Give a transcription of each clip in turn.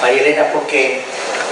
María Elena, porque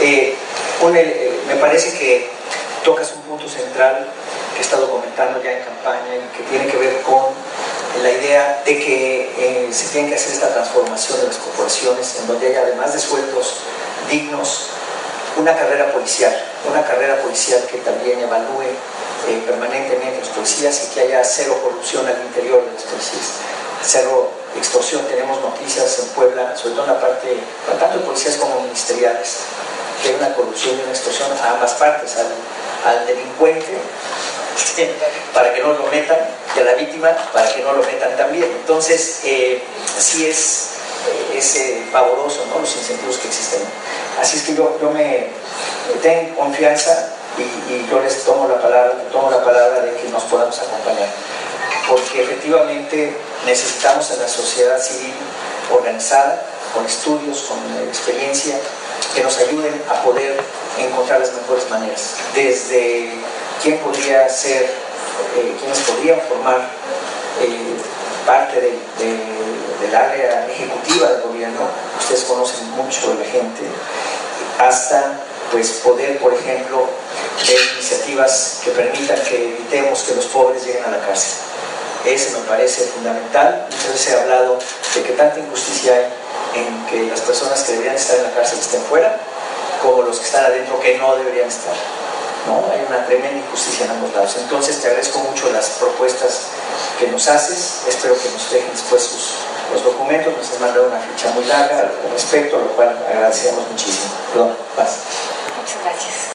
me parece que tocas un punto central que he estado comentando ya en campaña y que tiene que ver con la idea de que se tiene que hacer esta transformación de las corporaciones en donde haya, además de sueldos dignos, una carrera policial que también evalúe permanentemente los policías y que haya cero corrupción al interior de los policías, cero extorsión. Tenemos noticias en Puebla, sobre todo en la parte, tanto de policías como ministeriales, que hay una corrupción y una extorsión a ambas partes, al delincuente para que no lo metan y a la víctima para que no lo metan también. Entonces sí es pavoroso, ¿no?, los incentivos que existen. Así es que yo me tengo confianza y yo les tomo la palabra de que nos podamos acompañar, porque efectivamente necesitamos en la sociedad civil organizada, con estudios, con experiencia, que nos ayuden a poder encontrar las mejores maneras, desde quién podría ser, quienes podrían formar parte del área ejecutiva del gobierno. Ustedes conocen mucho de la gente, hasta pues poder, por ejemplo, ver iniciativas que permitan que evitemos que los pobres lleguen a la cárcel. Ese me parece fundamental. Muchas veces he hablado de que tanta injusticia hay en que las personas que deberían estar en la cárcel estén fuera, como los que están adentro que no deberían estar, ¿no? Hay una tremenda injusticia en ambos lados. Entonces te agradezco mucho las propuestas que nos haces. Espero que nos dejen después los documentos. Nos has mandado una ficha muy larga al respecto, lo cual agradecemos muchísimo. Perdón, paz. Muchas gracias.